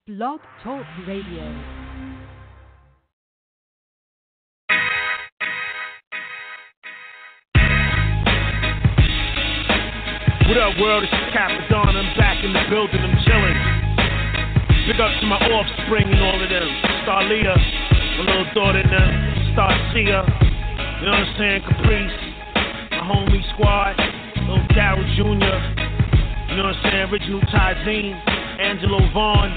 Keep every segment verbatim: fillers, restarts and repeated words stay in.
Blog Talk Radio. What up, world? It's Capadon. I'm back in the building. I'm chilling. Big up to my offspring and all of them. Starlia, my little daughter and them. Starcia, you know what I'm saying? Caprice, my homie squad. Little Daryl Junior, you know what I'm saying? Original Tizine, Angelo Vaughn,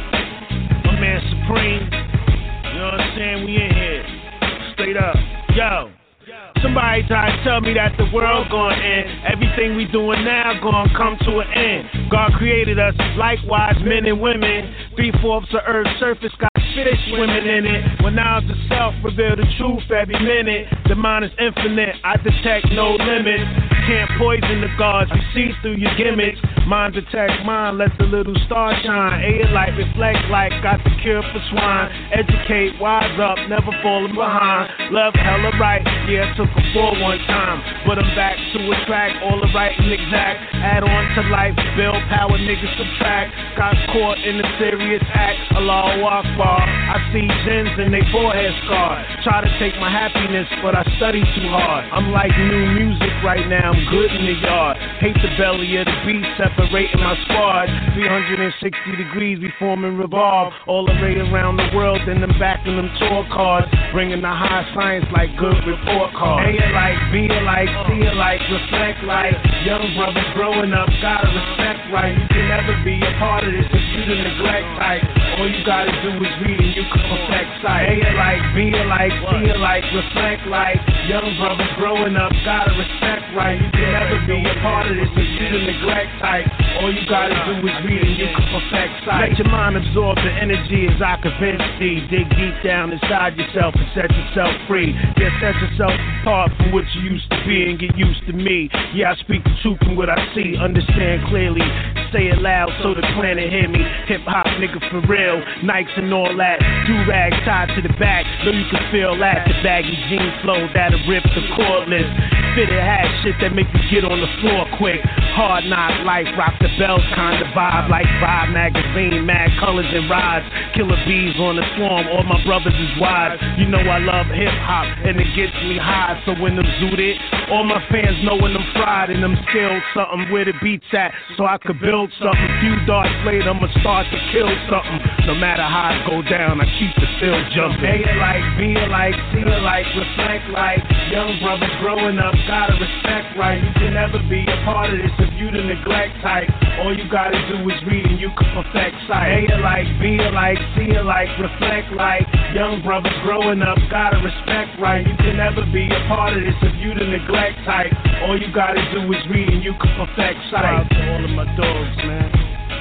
my man Supreme. You know what I'm saying? We in here. Straight up. Yo. Somebody try to tell me that the world gonna end. Everything we doing now gonna come to an end. God created us likewise, men and women. Three-fourths of Earth's surface got fish swimming in it. When knowledge of self reveal the truth every minute. The mind is infinite, I detect no limits. Can't poison the gods, we see through your gimmicks. Mind detect mind, let the little star shine. Aid light, reflect light, got the cure for swine. Educate, wise up, never falling behind. Love hella right, yeah, took a fall one time. But I'm back to attract all the right and exact. Add on to life, build power, niggas subtract. Got caught in a serious act, Allahu Akbar. I see gens in they forehead scarred. Try to take my happiness, but I study too hard. I'm like new music right now, I'm good in the yard. Hate the belly of the beast, separating my squad. three hundred sixty degrees, we form and revolve. All the way around the world, then I'm back in them tour cards. Bringing the high science like good report cards. A it like, be it like, see it like, reflect like. Young brothers growing up, gotta respect right. You can never be a part of this if you the neglect type. All you gotta do is read and you can perfect sight. A it like, be it like, see it like, reflect like. Young brothers growing up, gotta respect right. You can never be a part of this if you the neglect type. All you gotta do is read and you can perfect sight. Let your mind absorb the energy as I convince thee. Dig deep down inside yourself and set yourself free. Yeah, set yourself apart from what you used to be and get used to me. Yeah, I speak the truth from what I see. Understand clearly. Say it loud so the planet hear me. Hip hop nigga for real. Nikes and all that. Do-rag tied to the back. Know you can feel that. The baggy jean flow that'll rip the cordless. Fitted hat shit that make you get on the floor quick. Hard knock life, rock the bells kind of vibe. Like Vibe magazine, mad colors and rides. Killer bees on the swarm, all my brothers is wise. You know I love hip hop and it gets me high. So when I'm zooted, all my fans know when I'm fried. And I'm still something where the beats at, so I could build something. Few darts later, I'ma start to kill something. No matter how I go down, I keep the still jumping. A it like, be it like, see it like, reflect like. Young brothers growing up, gotta respect right. You can never be a part of this if you the neglect type. All you gotta do is read and you can perfect sight. A it like, be it like, see it like, reflect like. Young brothers growing up, gotta respect right. You can never be a part of this if you the neglect type. All you gotta do is read and you can perfect sight. Shout out to all of my dogs, man.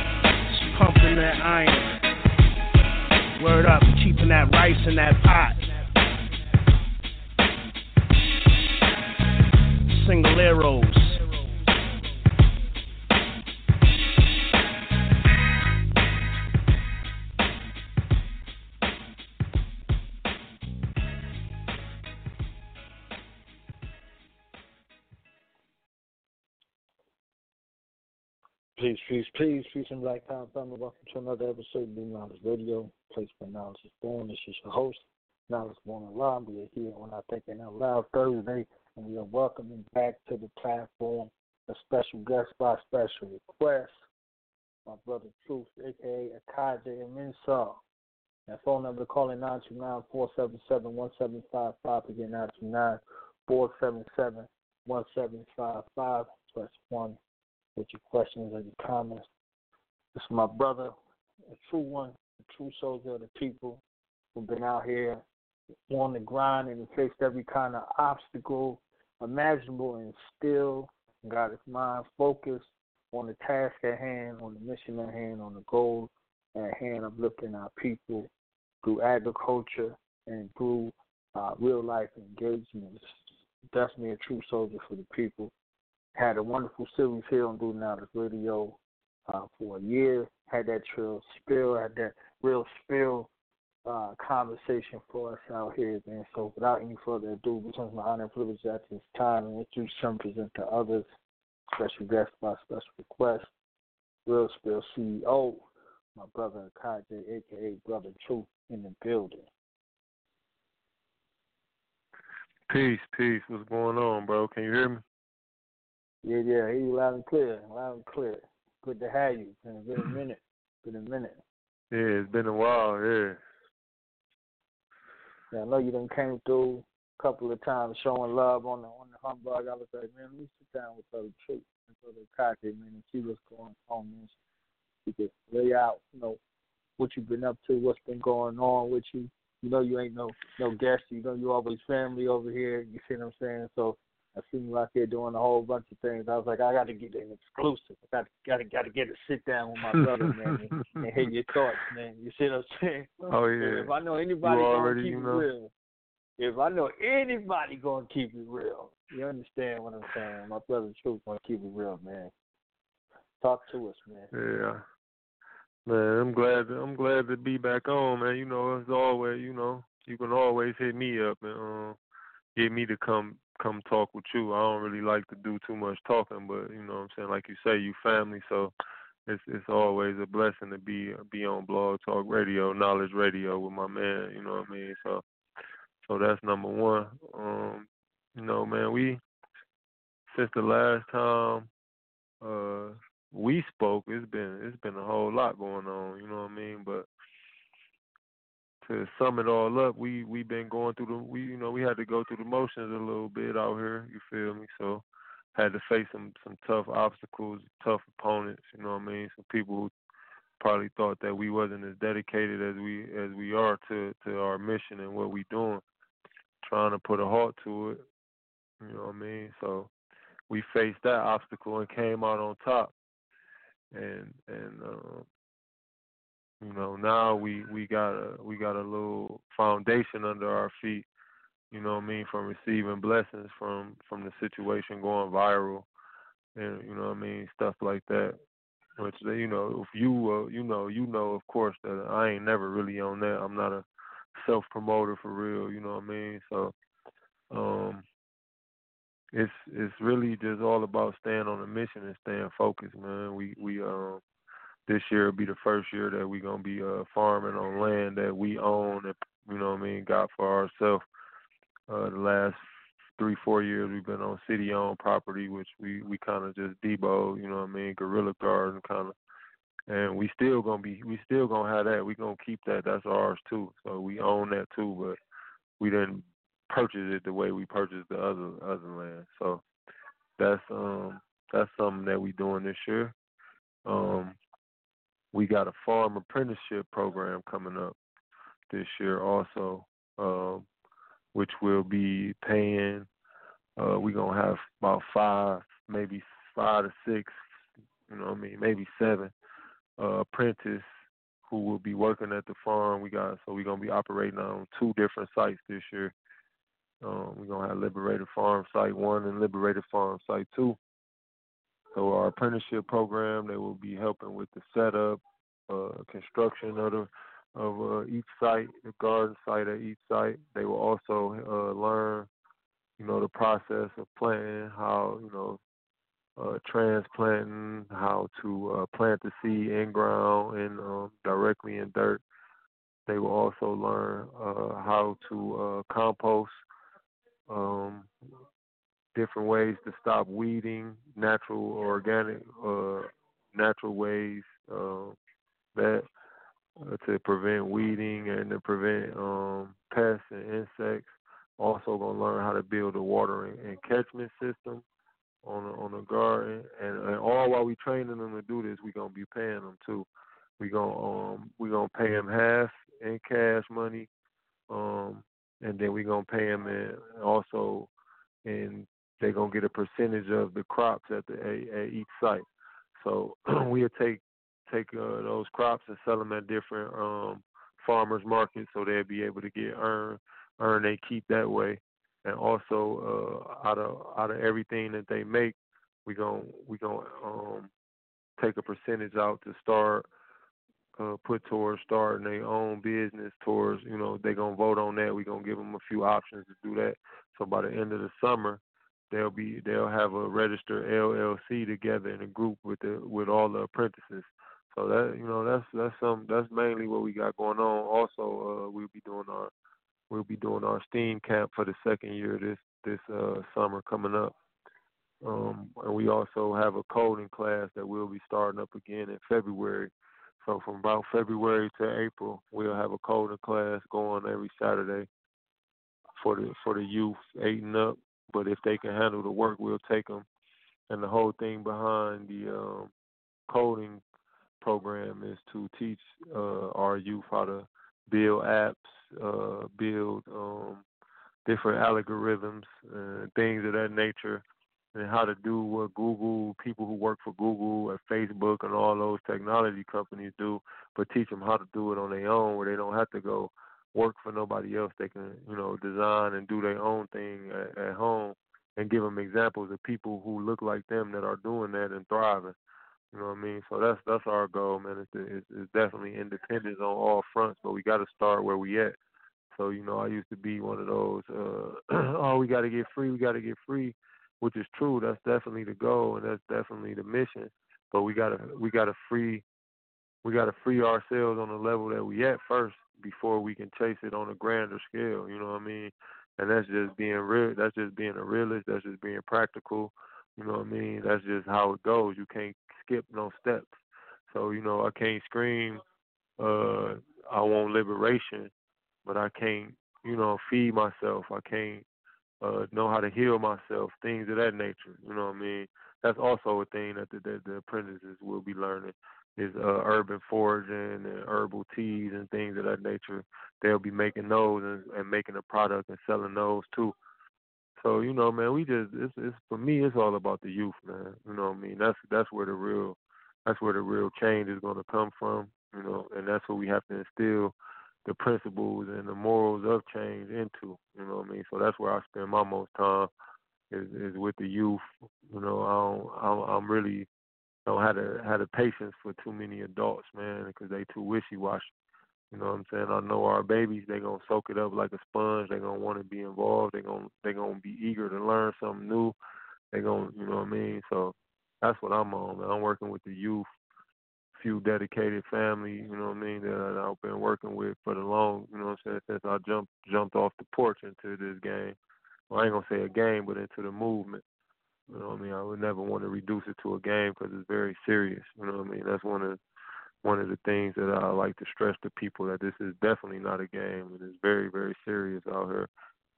Just pumping that iron. Word up, keeping that rice in that pot. Single arrows. Peace, peace, peace, peace and black power family. Welcome to another episode of New Knowledge Radio, place where knowledge is born. This is your host, Knowledge Born Alive. We are here on our Thinking Out Loud Thursday, and we are welcoming back to the platform a special guest by special request, my brother Truth, aka Akaja and Minsar. That phone number to call in nine two nine, four seven seven, one seven five five. Again, nine two nine, four seven seven, one seven five five. Press one with your questions and your comments. This is my brother, a true one, a true soldier of the people who've been out here on the grind and faced every kind of obstacle imaginable and still got his mind focused on the task at hand, on the mission at hand, on the goal at hand of lifting our people through agriculture and through uh, real life engagements. Definitely a true soldier for the people. Had a wonderful series here on Do Knowledge Radio uh, for a year. Had that real spill, had that real spill uh, conversation for us out here, man. So without any further ado, it becomes my honor and privilege at this time and introduce some present to others. Special guest by special request. Real Spill C E O, My brother Kaji, aka Brother Truth, in the building. Peace, peace. What's going on, bro? Can you hear me? Yeah, yeah, I hear you loud and clear, loud and clear. Good to have you. It's been a minute. Been a minute. Yeah, it's been a while, yeah. Yeah, I know you done came through a couple of times showing love on the on the humbug. I was like, man, let me sit down with Brother Truth and Brother Kaji, man, and see what's going on, man. You could lay out, you know, what you've been up to, what's been going on with you. You know you ain't no no guest. You know you always family over here. You see what I'm saying? So I seen you out there doing a whole bunch of things. I was like, I got to get an exclusive. I got got to got to get a sit down with my brother, man, and, and hear your thoughts, man. You see what I'm saying? Oh yeah. So if I know anybody already, gonna keep you it know. real, if I know anybody gonna keep it real, you understand what I'm saying? My brother Truth gonna keep it real, man. Talk to us, man. Yeah. Man, I'm glad. I'm glad to be back on, man. You know, as always, you know, you can always hit me up and uh, get me to come come talk with you. I don't really like to do too much talking, but you know what I'm saying. Like you say, you family, so it's it's always a blessing to be be on Blog Talk Radio, Knowledge Radio with my man. You know what I mean? So so that's number one. Um, you know, man, we since the last time. Uh, we spoke, it's been it's been a whole lot going on, you know what I mean? But to sum it all up, we we been going through the we you know we had to go through the motions a little bit out here. You feel me? So had to face some some tough obstacles, tough opponents. You know what I mean? Some people who probably thought that we wasn't as dedicated as we as we are to to our mission and what we doing. Trying to put a halt to it. You know what I mean? So we faced that obstacle and came out on top. And and uh, you know now we, we got a we got a little foundation under our feet, you know what I mean, from receiving blessings from, from the situation going viral, and you know what I mean, stuff like that. Which you know if you uh, you know you know of course that I ain't never really on that. I'm not a self promoter for real, you know what I mean. So um, it's it's really just all about staying on a mission and staying focused, man. We we um. This year will be the first year that we're going to be uh, farming on land that we own and, you know what I mean, got for ourselves. Uh, the last three, four years we've been on city-owned property, which we, we kind of just debo, you know what I mean, guerrilla garden kind of. And we still going to be, we still going to have that. We're going to keep that. That's ours too. So we own that too, but we didn't purchase it the way we purchased the other other land. So that's um that's something that we doing this year. Um, We got a farm apprenticeship program coming up this year also, um, which will be paying, uh, we're going to have about five, maybe five to six, you know what I mean, maybe seven uh, apprentices who will be working at the farm. We got So we're going to be operating on two different sites this year. Um, we're going to have Liberated Farm Site one and Liberated Farm Site two. So our apprenticeship program, they will be helping with the setup, uh, construction of the, of uh, each site, the garden site at each site. They will also uh, learn, you know, the process of planting, how, you know, uh, transplanting, how to uh, plant the seed in ground and um, directly in dirt. They will also learn uh, how to uh, compost. Um, different ways to stop weeding, natural, organic, uh, natural ways uh, that uh, to prevent weeding and to prevent um, pests and insects. Also, gonna learn how to build a watering and catchment system on a, on a garden, and, and all while we training them to do this, we gonna be paying them too. We gonna um we gonna pay them half in cash money, um, and then we gonna pay them in also in. They're going to get a percentage of the crops at the at, at each site. So we'll take take uh, those crops and sell them at different um, farmers markets, so they'll be able to get earn earn they keep that way. And also uh, out of out of everything that they make, we going we going to um, take a percentage out to start uh, put towards starting their own business. Towards, you know, they're going to vote on that. We're going to give them a few options to do that. So by the end of the summer, They'll be they'll have a registered L L C together in a group with the with all the apprentices. So that you know that's that's some that's mainly what we got going on. Also, uh, we'll be doing our we'll be doing our STEAM camp for the second year this this uh, summer coming up. Um, and we also have a coding class that we'll be starting up again in February. So from about February to April, we'll have a coding class going every Saturday for the for the youth eight and up. But if they can handle the work, we'll take them. And the whole thing behind the um, coding program is to teach uh, our youth how to build apps, uh, build um, different algorithms, uh, things of that nature, and how to do what Google, people who work for Google and Facebook and all those technology companies do, but teach them how to do it on their own where they don't have to go work for nobody else. They can, you know, design and do their own thing at, at home and give them examples of people who look like them that are doing that and thriving. You know what I mean? So that's that's our goal, man. It's, it's, it's definitely independence on all fronts, but we got to start where we at. So, you know, I used to be one of those, uh, oh, we got to get free, we got to get free, which is true. That's definitely the goal, and that's definitely the mission. But we gotta we gotta free we gotta free ourselves on the level that we at first before we can chase it on a grander scale. You know what I mean? And that's just being real. That's just being a realist. That's just being practical. You know what I mean? That's just how it goes. You can't skip no steps. So, you know, I can't scream, uh, I want liberation, but I can't, you know, feed myself. I can't uh, know how to heal myself, things of that nature. You know what I mean? That's also a thing that the, that the apprentices will be learning is uh, urban foraging and herbal teas and things of that nature. They'll be making those and, and making a product and selling those too. So, you know, man, we just it's, it's for me it's all about the youth, man. You know what I mean? That's that's where the real that's where the real change is gonna come from, you know, and that's what we have to instill the principles and the morals of change into, you know what I mean? So that's where I spend my most time is, is with the youth. You know, I don't, I, I'm really don't have the have the patience for too many adults, man, because they too wishy-washy. You know what I'm saying? I know our babies, they gonna soak it up like a sponge. They gonna want to be involved. They gonna they gonna be eager to learn something new. They gonna, you know what I mean? So that's what I'm on, man. I'm working with the youth, few dedicated family, you know what I mean, that I've been working with for the long, you know what I'm saying, since I jumped jumped off the porch into this game. Well, I ain't gonna say a game, but into the movement. You know what I mean? I would never want to reduce it to a game because it's very serious. You know what I mean? That's one of one of the things that I like to stress to people, that this is definitely not a game. It is very, very serious out here.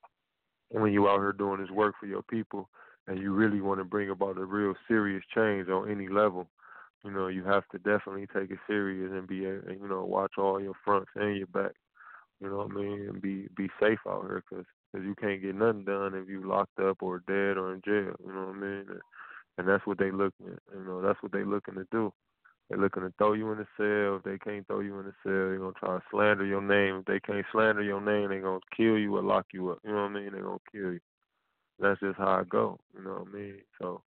When you out here doing this work for your people and you really want to bring about a real serious change on any level, you know, you have to definitely take it serious and be, you know, watch all your fronts and your back. You know what I mean? And be be safe out here because you can't get nothing done if you locked up or dead or in jail. You know what I mean? And, and that's what they looking at. You know, that's what they looking to do. They're looking to throw you in the cell. If they can't throw you in the cell, they're going to try to slander your name. If they can't slander your name, they're going to kill you or lock you up. You know what I mean? They're going to kill you. That's just how it go. You know what I mean? So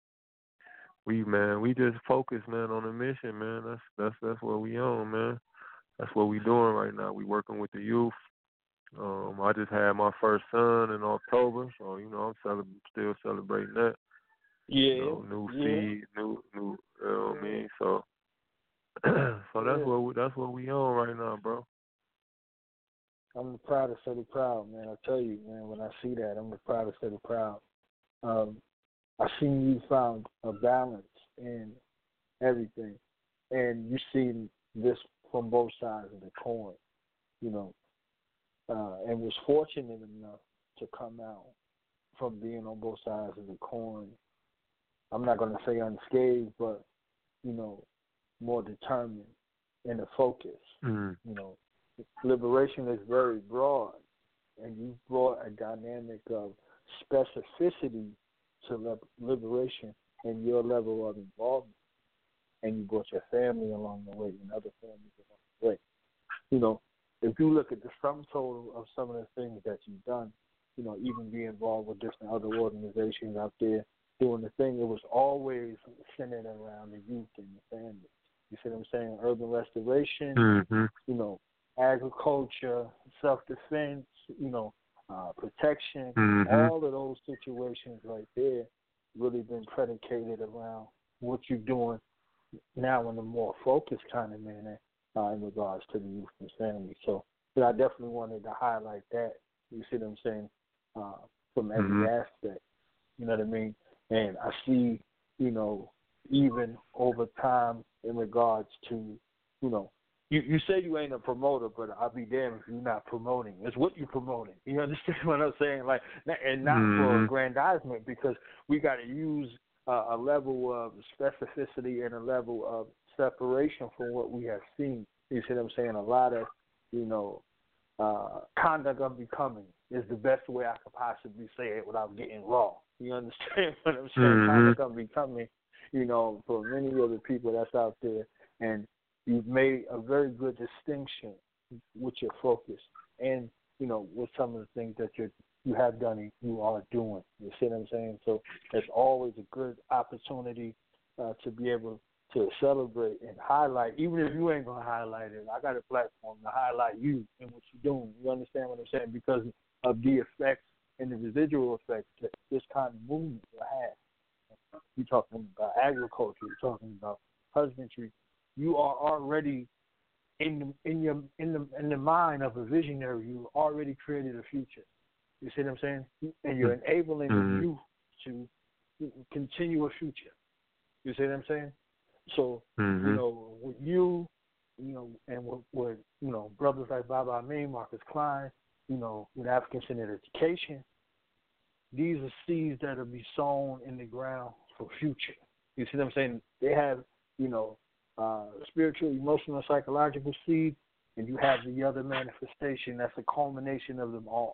we, man, we just focus, man, on the mission, man. That's that's that's what we on, man. That's what we doing right now. We working with the youth. Um, I just had my first son in October, so, you know, I'm cele- still celebrating that. Yeah. You know, new yeah. seed, new, new, you know what I mean? So, so that's yeah. what we, that's what we on right now, bro. I'm the proudest of the proud, man. I tell you, man, when I see that, I'm the proudest of the proud. Um, I seen you found a balance in everything, and you seen this from both sides of the coin, you know, uh, and was fortunate enough to come out from being on both sides of the coin. I'm not going to say unscathed, but, you know, more determined and a focus. Mm. You know, liberation is very broad, and you brought a dynamic of specificity to liberation and your level of involvement, and you brought your family along the way and other families along the way. You know, if you look at the sum total of some of the things that you've done, you know, even be involved with different other organizations out there doing the thing, it was always centered around the youth and the family. You see what I'm saying? Urban restoration, mm-hmm. you know, agriculture, self-defense, you know, uh, protection, mm-hmm. all of those situations right there really been predicated around what you're doing now in a more focused kind of manner uh, in regards to the youth and family. So, but I definitely wanted to highlight that. You see what I'm saying? Uh, from every mm-hmm. aspect. You know what I mean? And I see, you know, even over time in regards to, you know, you, you say you ain't a promoter, but I'll be damned if you're not promoting. It's what you're promoting. You understand what I'm saying? Like, and not mm-hmm. for aggrandizement, because we got to use uh, a level of specificity and a level of separation from what we have seen. You see what I'm saying? A lot of, you know, uh, conduct unbecoming is the best way I could possibly say it without getting raw. You understand what I'm saying? Mm-hmm. Conduct unbecoming, you know, for many of the people that's out there. And you've made a very good distinction with your focus and, you know, with some of the things that you you have done and you are doing. You see what I'm saying? So it's always a good opportunity uh, to be able to celebrate and highlight, even if you ain't going to highlight it. I got a platform to highlight you and what you're doing. You understand what I'm saying? Because of the effects and the residual effects that this kind of movement will have. You're talking about agriculture. You're talking about husbandry. You are already in the, in your in the in the mind of a visionary. You already created a future. You see what I'm saying? And you're enabling mm-hmm. the youth to continue a future. You see what I'm saying? So mm-hmm. you know, with you, you know, and with, with you know brothers like Baba Amin, Marcus Klein, you know, with African-centered education, these are seeds that will be sown in the ground for future. You see what I'm saying? They have, you know, uh, spiritual, emotional, psychological seeds, and you have the other manifestation that's a culmination of them all.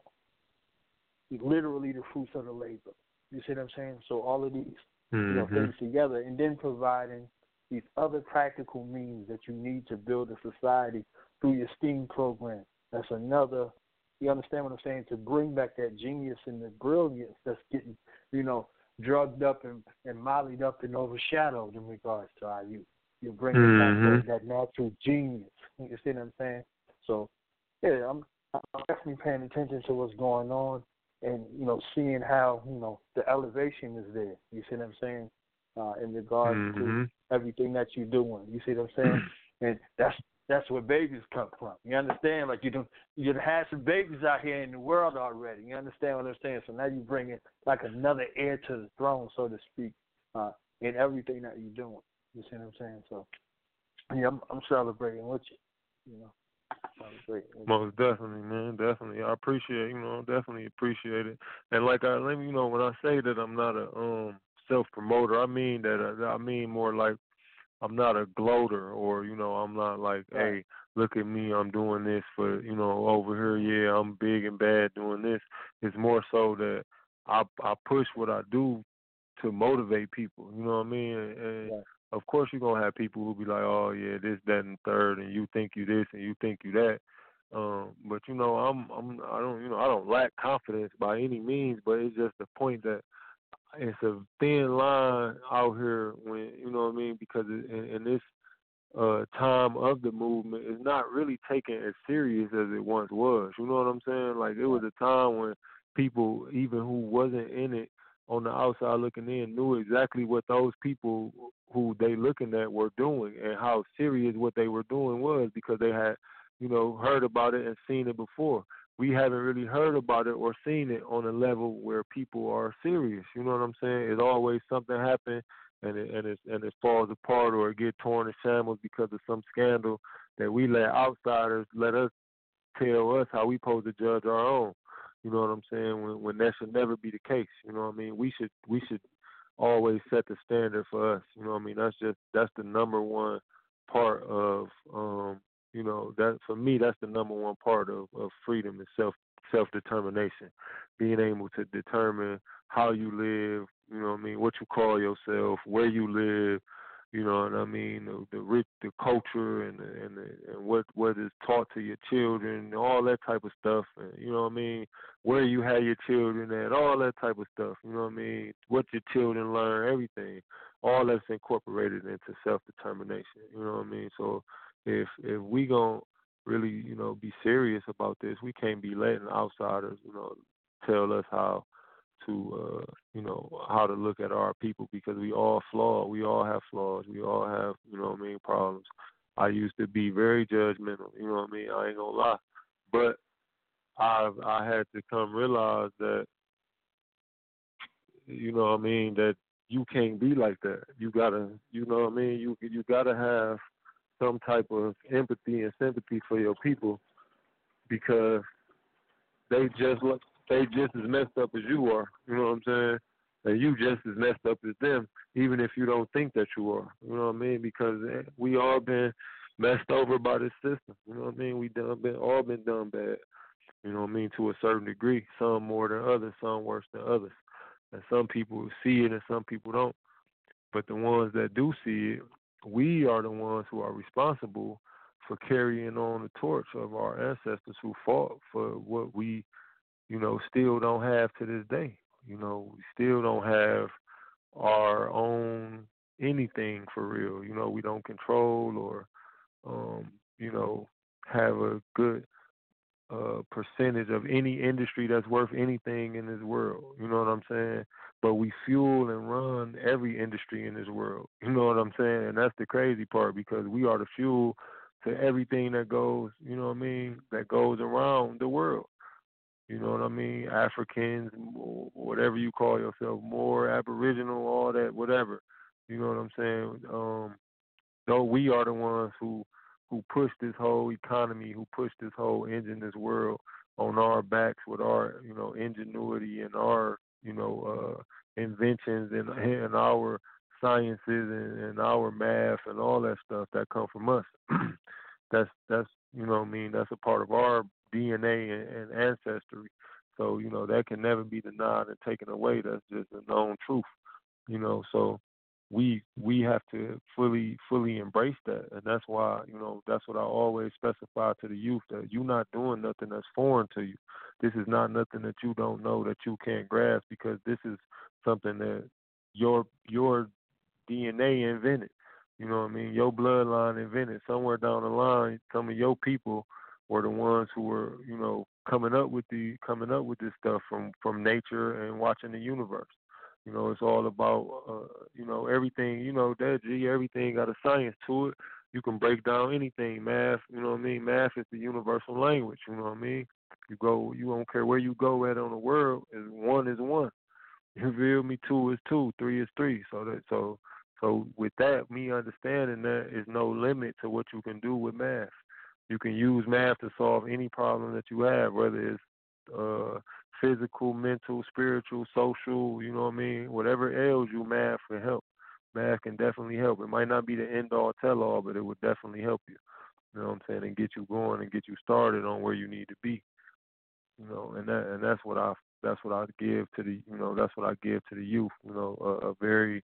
Literally the fruits of the labor. You see what I'm saying? So all of these, mm-hmm. you know, things together, and then providing these other practical means that you need to build a society through your STEAM program. That's another, you understand what I'm saying, to bring back that genius and the brilliance that's getting, you know, drugged up and, and mollied up and overshadowed in regards to our youth. You're bringing mm-hmm. back that, that natural genius. You see what I'm saying? So, yeah, I'm, I'm definitely paying attention to what's going on and, you know, seeing how, you know, the elevation is there. You see what I'm saying? Uh, in regards mm-hmm. to everything that you're doing. You see what I'm saying? And that's that's where babies come from. You understand? Like you don't you done had some babies out here in the world already. You understand what I'm saying? So now you bring in like another heir to the throne, so to speak, uh, in everything that you're doing. You see what I'm saying? So yeah, I'm, I'm celebrating with you. You know, celebrating with Most definitely, man. Definitely, I appreciate. You know, definitely appreciate it. And like I, let me, you know, when I say that I'm not a um self promoter, I mean that uh, I mean more like I'm not a gloater, or you know, I'm not like, Right. hey, look at me, I'm doing this for, you know, over here, yeah, I'm big and bad doing this. It's more so that I I push what I do to motivate people. You know what I mean? And Right. of course, you're gonna have people who be like, oh yeah, this, that, and third, and you think you this and you think you that. Um, but you know, I'm I'm I don't you know I don't lack confidence by any means, but it's just the point that it's a thin line out here when, you know what I mean, because in, in this uh, time of the movement, it's not really taken as serious as it once was. You know what I'm saying? Like, it was a time when people, even who wasn't in it, on the outside looking in, knew exactly what those people who they looking at were doing and how serious what they were doing was, because they had, you know, heard about it and seen it before. We haven't really heard about it or seen it on a level where people are serious. You know what I'm saying? It's always something happen and it and it and it falls apart or it get torn to shambles because of some scandal that we let outsiders let us tell us how we supposed to judge our own. You know what I'm saying? When when that should never be the case. You know what I mean? We should we should always set the standard for us. You know what I mean? That's just that's the number one part of um you know, that for me that's the number one part of, of freedom and self self determination. Being able to determine how you live, you know what I mean, what you call yourself, where you live, you know what I mean, the, the rich, the culture, and the, and the, and what what is taught to your children, all that type of stuff. And, you know what I mean, where you have your children at, all that type of stuff. You know what I mean, what your children learn, everything, all that's incorporated into self determination. You know what I mean. So if if we gonna really, you know, be serious about this, we can't be letting outsiders, you know, tell us how to, uh, you know, how to look at our people because we all flawed. We all have flaws. We all have, you know what I mean, problems. I used to be very judgmental, you know what I mean? I ain't gonna lie. But I I had to come realize that, you know what I mean, that you can't be like that. You gotta, you know what I mean, you you gotta have some type of empathy and sympathy for your people because they just look, they just as messed up as you are. You know what I'm saying? And you just as messed up as them, even if you don't think that you are. You know what I mean? Because we all been messed over by this system. You know what I mean? We done been all been done bad. You know what I mean? To a certain degree, some more than others, some worse than others. And some people see it and some people don't. But the ones that do see it, we are the ones who are responsible for carrying on the torch of our ancestors who fought for what we, you know, still don't have to this day. You know, we still don't have our own anything for real. You know, we don't control or, um, you know, have a good uh, percentage of any industry that's worth anything in this world. You know what I'm saying? But we fuel and run every industry in this world. You know what I'm saying? And that's the crazy part because we are the fuel to everything that goes, you know what I mean, that goes around the world. You know what I mean? Africans, whatever you call yourself, more Aboriginal, all that, whatever. You know what I'm saying? Um, though we are the ones who who push this whole economy, who push this whole engine, this world on our backs with our, you know, ingenuity and our, you know, uh, inventions and, and our sciences and, and our math and all that stuff that come from us. that's that's you know what I mean, that's a part of our D N A and, and ancestry. So, you know, that can never be denied and taken away. That's just a known truth. You know, so we we have to fully fully embrace that, and that's why, you know, that's what I always specify to the youth, that you're not doing nothing that's foreign to you. This is not nothing that you don't know, that you can't grasp, because this is something that your your D N A invented. You know what I mean? Your bloodline invented. Somewhere down the line, some of your people were the ones who were, you know, coming up with the coming up with this stuff from from nature and watching the universe. You know, it's all about, uh, you know, everything, you know, that G, everything got a science to it. You can break down anything. Math, you know what I mean? Math is the universal language, you know what I mean? You go, you don't care where you go at on the world, is one is one. You feel me? Two is two, three is three. So that, so, so with that, me understanding that is no limit to what you can do with math. You can use math to solve any problem that you have, whether it's uh, physical, mental, spiritual, social, you know what I mean? Whatever ails you, math can help. Math can definitely help. It might not be the end-all, tell-all, but it would definitely help you. You know what I'm saying? And get you going and get you started on where you need to be. You know, and that and that's what I that's what I give to the you know that's what I give to the youth. You know, a, a very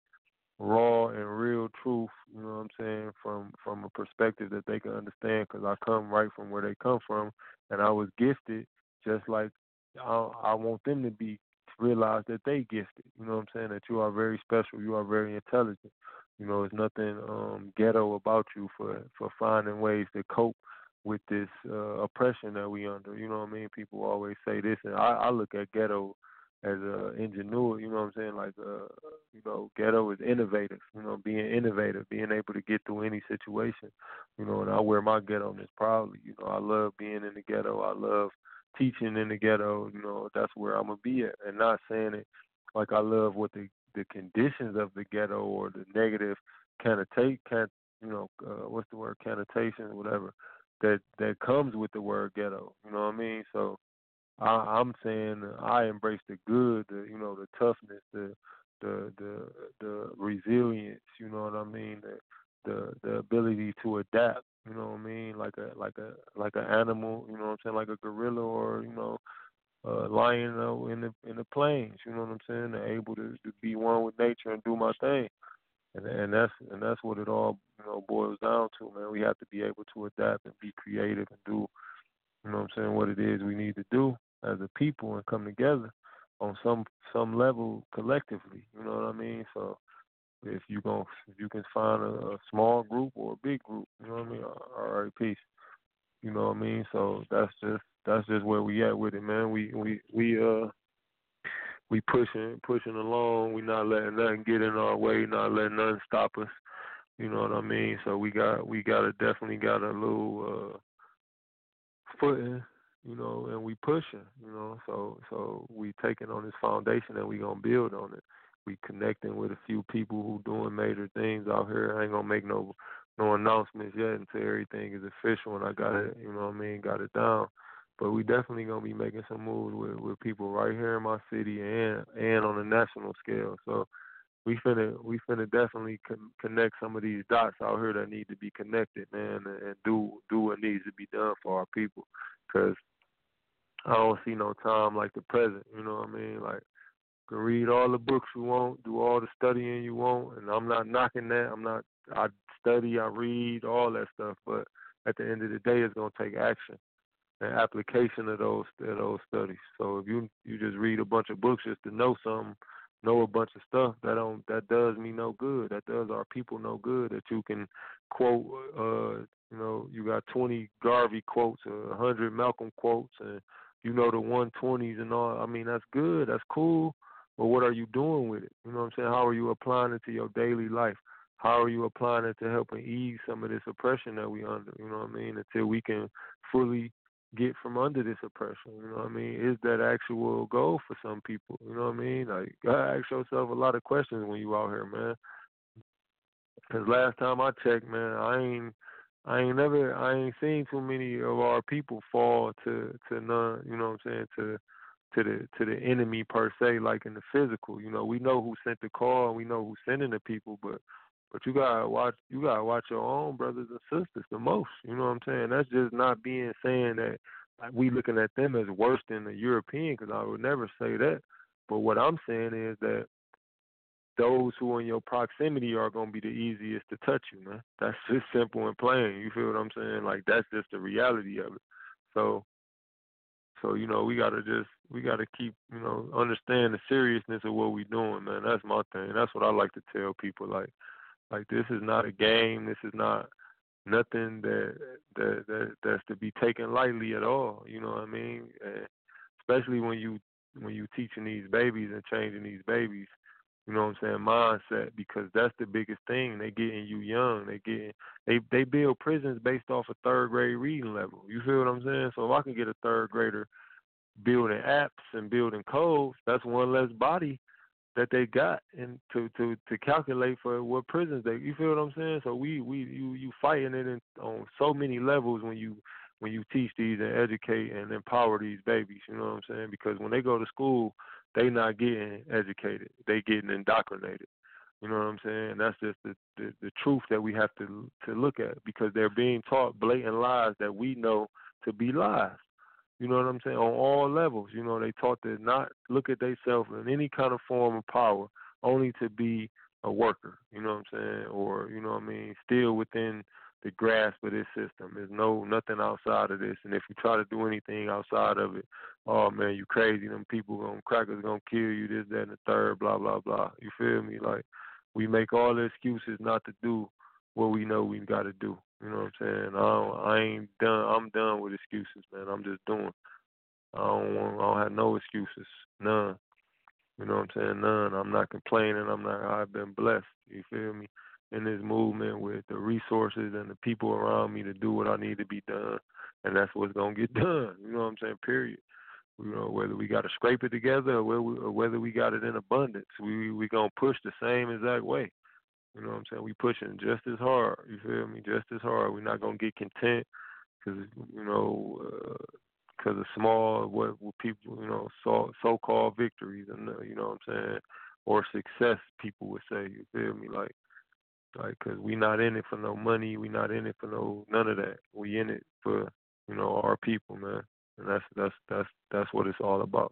raw and real truth. You know what I'm saying? From from a perspective that they can understand, because I come right from where they come from, and I was gifted just like I, I want them to be, realize that they gifted. You know what I'm saying? That you are very special. You are very intelligent. You know, there's nothing um, ghetto about you for, for finding ways to cope with this uh, oppression that we under. You know what I mean? People always say this, and I, I look at ghetto as a ingenuity. You know what I'm saying? Like, uh, you know, ghetto is innovative. You know, being innovative, being able to get through any situation. You know, and I wear my ghetto-ness proudly. You know, I love being in the ghetto. I love teaching in the ghetto. You know, that's where I'm gonna be at, and not saying it like I love what the the conditions of the ghetto or the negative connotate, can you know, uh, what's the word, connotation, whatever that that comes with the word ghetto. You know what I mean? So I, I'm saying I embrace the good, the you know, the toughness, the the the the resilience. You know what I mean? The the the ability to adapt. You know what I mean? Like a like a like an animal. You know what I'm saying? Like a gorilla or you know, a lion you know, in the in the plains. You know what I'm saying? They're able to, to be one with nature and do my thing. And and that's and that's what it all you know boils down to, man. We have to be able to adapt and be creative and do, you know what I'm saying, what it is we need to do as a people and come together on some some level collectively. You know what I mean? So if you going if you can find a, a small group or a big group, you know what I mean? All right, peace. You know what I mean? So that's just that's just where we at with it, man. We we we uh we pushing pushing along. We not letting nothing get in our way. Not letting nothing stop us. You know what I mean? So we got we got a definitely got a little uh, footing. You know, and we pushing. You know, so so we taking on this foundation and we gonna build on it. We connecting with a few people who doing major things out here. I ain't gonna make no no announcements yet until everything is official and I got it, you know what I mean, got it down. But we definitely gonna be making some moves with, with people right here in my city and and on a national scale. So we finna we finna definitely con- connect some of these dots out here that need to be connected, man, and, and do do what needs to be done for our people. Cause I don't see no time like the present. You know what I mean? Like. You can read all the books you want, do all the studying you want, and I'm not knocking that. I'm not. I study, I read, all that stuff. But at the end of the day, it's gonna take action and application of those of those studies. So if you you just read a bunch of books just to know something, know a bunch of stuff, that don't that does me no good. That does our people no good. That you can quote, uh, you know, you got twenty Garvey quotes, a hundred Malcolm quotes, and you know the one twenties and all. I mean, that's good. That's cool. But what are you doing with it? You know what I'm saying? How are you applying it to your daily life? How are you applying it to helping ease some of this oppression that we under? You know what I mean? Until we can fully get from under this oppression. You know what I mean? Is that actual goal for some people? You know what I mean? Like, you gotta ask yourself a lot of questions when you out here, man. Because last time I checked, man, I ain't, I ain't never, I ain't seen too many of our people fall to to none. You know what I'm saying? To to the to the enemy per se, like in the physical. You know, we know who sent the call and we know who's sending the people, but but you gotta watch you gotta watch your own brothers and sisters the most. You know what I'm saying? That's just not being saying that like, we looking at them as worse than the European, because I would never say that. But what I'm saying is that those who are in your proximity are gonna be the easiest to touch you, man. That's just simple and plain. You feel what I'm saying? Like that's just the reality of it. So. So, you know, we gotta just we gotta keep, you know, understand the seriousness of what we doing, man. That's my thing. That's what I like to tell people. Like like this is not a game, this is not nothing that that, that that's to be taken lightly at all. You know what I mean? And especially when you when you teaching these babies and changing these babies, you know what I'm saying, mindset, because that's the biggest thing. They getting you young. They getting they they build prisons based off a third grade reading level. You feel what I'm saying? So if I can get a third grader building apps and building codes, that's one less body that they got and to, to, to calculate for what prisons they. You feel what I'm saying? So we, we you you fighting it in, on so many levels when you when you teach these and educate and empower these babies. You know what I'm saying? Because when they go to school, they not getting educated. They getting indoctrinated. You know what I'm saying? That's just the, the, the truth that we have to to look at, because they're being taught blatant lies that we know to be lies. You know what I'm saying? On all levels. You know, they taught to not look at themselves in any kind of form of power, only to be a worker. You know what I'm saying? Or, you know what I mean, still within the grasp of this system. There's no nothing outside of this. And if you try to do anything outside of it, oh man, you crazy. Them people gonna crackers gonna kill you, this, that, and the third, blah, blah, blah. You feel me? Like, we make all the excuses not to do what we know we got to do. You know what I'm saying? I don't, I ain't done. I'm done with excuses, man. I'm just doing. I don't want. I don't have no excuses. None. You know what I'm saying? None. I'm not complaining. I'm not. I've been blessed. You feel me? In this movement with the resources and the people around me to do what I need to be done, and that's what's gonna get done. You know what I'm saying? Period. You know, whether we got to scrape it together or whether we, or whether we got it in abundance, we we gonna push the same exact way. You know what I'm saying? We pushing just as hard. You feel me? Just as hard. We're not gonna get content because you know, because uh, of small what, what people you know so so-called victories, and uh, you know what I'm saying, or success. People would say. You feel me? Like, like because we not in it for no money. We not in it for no none of that. We in it for you know our people, man. And that's that's that's that's what it's all about.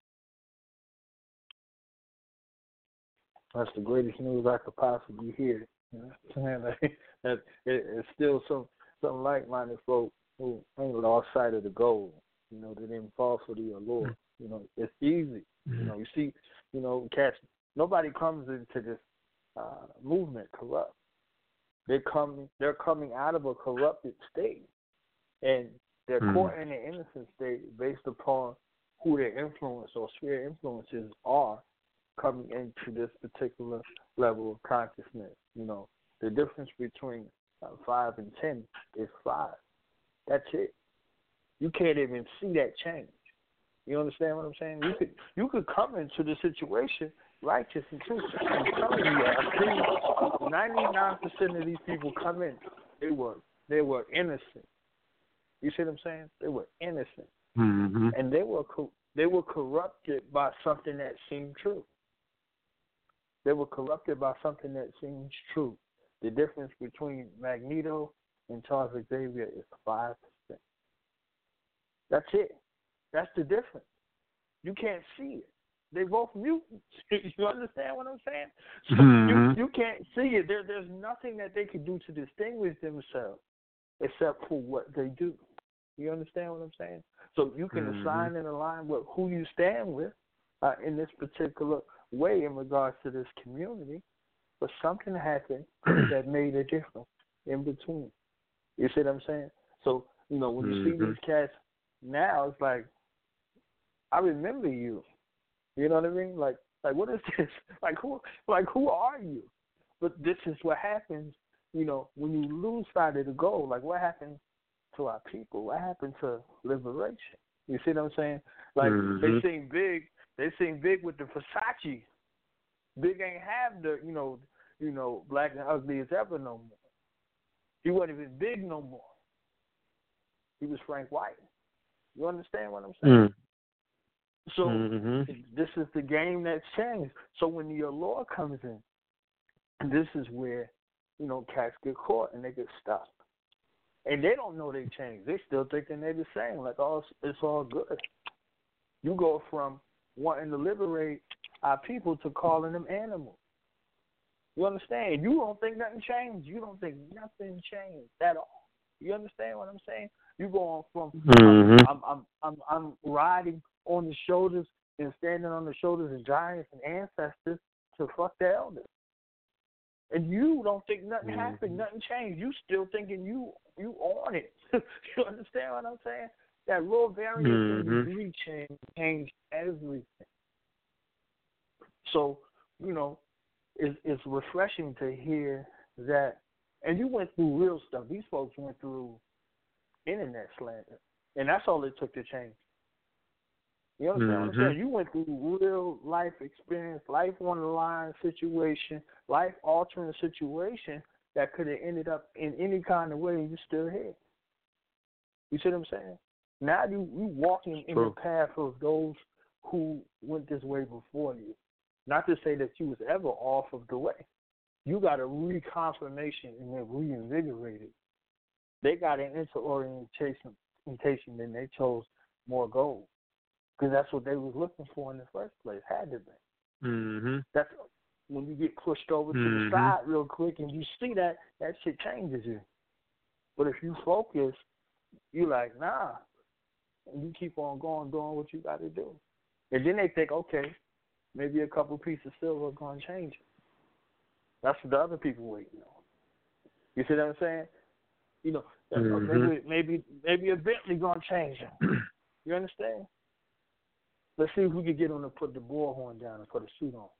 That's the greatest news I could possibly hear. You know what I'm saying? Like, that, it, it's still some some like-minded folk who ain't lost sight of the goal. You know, they didn't fall for the allure. You know, it's easy. Mm-hmm. You know, you see, you know, catch. Nobody comes into this uh, movement corrupt. They're coming. They're coming out of a corrupted state, and they're mm-hmm. caught in an innocent state based upon who their influence or sphere influences are coming into this particular level of consciousness. You know, the difference between uh, five and ten is five. That's it. You can't even see that change. You understand what I'm saying? You could you could come into the situation righteous and true. I'm telling you, I think ninety-nine percent of these people come in, they were they were innocent. You see what I'm saying? They were innocent, mm-hmm. and they were co- they were corrupted by something that seemed true. They were corrupted by something that seems true. The difference between Magneto and Charles Xavier is five percent. That's it. That's the difference. You can't see it. They both mutants. You understand what I'm saying? So mm-hmm. you, you can't see it. There, there's nothing that they can do to distinguish themselves except for what they do. You understand what I'm saying? So you can mm-hmm. assign and align with who you stand with uh, in this particular way in regards to this community, but something happened that made a difference in between. You see what I'm saying? So, you know, when you mm-hmm. see these cats now, it's like, I remember you. You know what I mean? Like, like what is this? Like who? Like who are you? But this is what happens. You know, when you lose sight of the goal. Like what happened to our people? What happened to liberation? You see what I'm saying? Like mm-hmm. they seem big. They seem big with the Versace. Big ain't have the you know, you know, Black and Ugly as ever no more. He wasn't even big no more. He was Frank White. You understand what I'm saying? Mm. So mm-hmm. this is the game that's changed. So when the allure comes in, this is where, you know, cats get caught and they get stuck. And they don't know they changed. They still thinking they're the same, like, oh, it's all good. You go from wanting to liberate our people to calling them animals. You understand? You don't think nothing changed. You don't think nothing changed at all. You understand what I'm saying? You go on from mm-hmm. I'm, I'm I'm I'm riding on the shoulders and standing on the shoulders of giants and ancestors to fuck the elders. And you don't think nothing mm-hmm. happened, nothing changed. You still thinking you you on it. You understand what I'm saying? That raw variance mm-hmm. in degree change changed everything. So, you know, it's, it's refreshing to hear that. And you went through real stuff. These folks went through internet slander. And that's all it took to change. You understand mm-hmm. what I'm saying? You went through real life experience, life on the line situation, life altering situation that could have ended up in any kind of way and you're still here. You see what I'm saying? Now you you walking in True. the path of those who went this way before you. Not to say that you was ever off of the way. You got a reconfirmation and they're reinvigorated. They got an interorientation, and they chose more gold. Because that's what they was looking for in the first place. Had to be. Mm-hmm. That's when you get pushed over to mm-hmm. the side real quick and you see that, that shit changes you. But if you focus, you like, nah. And you keep on going, doing what you got to do. And then they think, okay, maybe a couple pieces of silver are going to change it. That's what the other people waiting on. You see what I'm saying? You know, mm-hmm. maybe maybe maybe a Bentley going to change it. You understand? Let's see if we can get them to put the bullhorn down and put a suit on.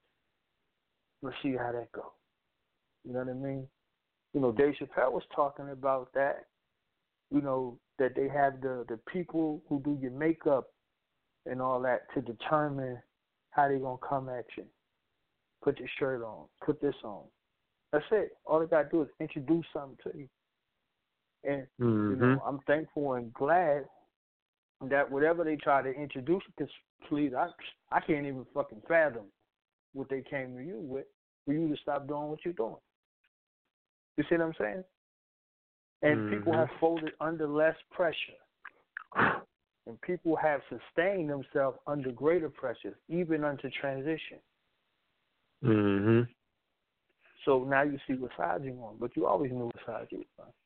Let's see how that goes. You know what I mean? You know, Dave Chappelle was talking about that. You know, that they have the, the people who do your makeup and all that to determine how they're going to come at you. Put your shirt on. Put this on. That's it. All they got to do is introduce something to you. And, mm-hmm. you know, I'm thankful and glad that whatever they try to introduce, because please, I I can't even fucking fathom what they came to you with for you to stop doing what you're doing. You see what I'm saying? And mm-hmm. people have folded under less pressure. And people have sustained themselves under greater pressures, even under transition. Mm-hmm. So now you see what side you're on, but you always knew what side you was on.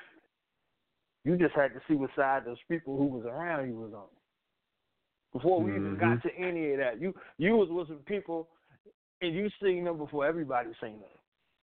You just had to see what side those people who was around you was on. Before we mm-hmm. even got to any of that, you you was with some people, and you seen them before everybody seen them.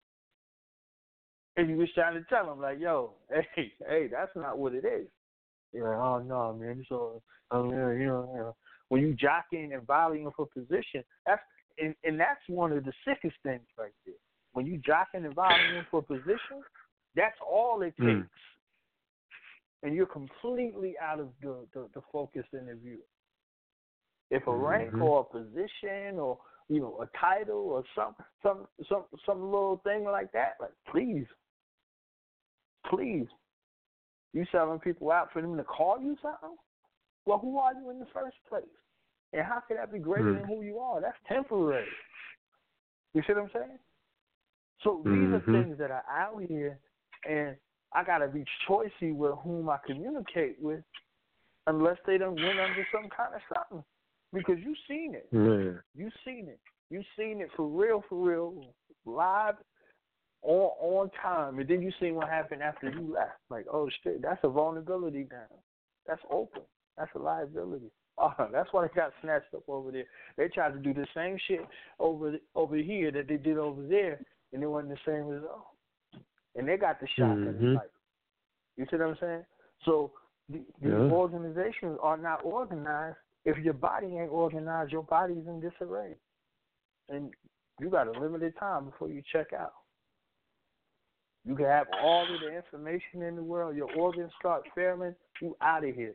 And you was trying to tell them, like, yo, hey, hey, that's not what it is. You're like, oh no, man. So, um, you know, you know, you know, when you jocking and volleying for position, that's and, and that's one of the sickest things right there. When you jocking and volleying for position, that's all it takes, mm. and you're completely out of the, the, the focus in the view. If a rank mm-hmm. or a position or you know a title or some some some some little thing like that, like please, please, you selling people out for them to call you something? Well, who are you in the first place? And how can that be greater mm. than who you are? That's temporary. You see what I'm saying? So these mm-hmm. are things that are out here, and I gotta be choicy with whom I communicate with, unless they done went under some kind of something. Because you seen it. Yeah. You seen it. You seen it for real, for real, live, on on time. And then you seen what happened after you left. Like, oh shit, that's a vulnerability now. That's open. That's a liability. Oh, that's why they got snatched up over there. They tried to do the same shit over the, over here that they did over there, and it wasn't the same result. And they got the shot mm-hmm. in the fight. You see what I'm saying? So the, the yeah. organizations are not organized. If your body ain't organized, your body's in disarray. And you got a limited time before you check out. You can have all of the information in the world. Your organs start failing, you out of here.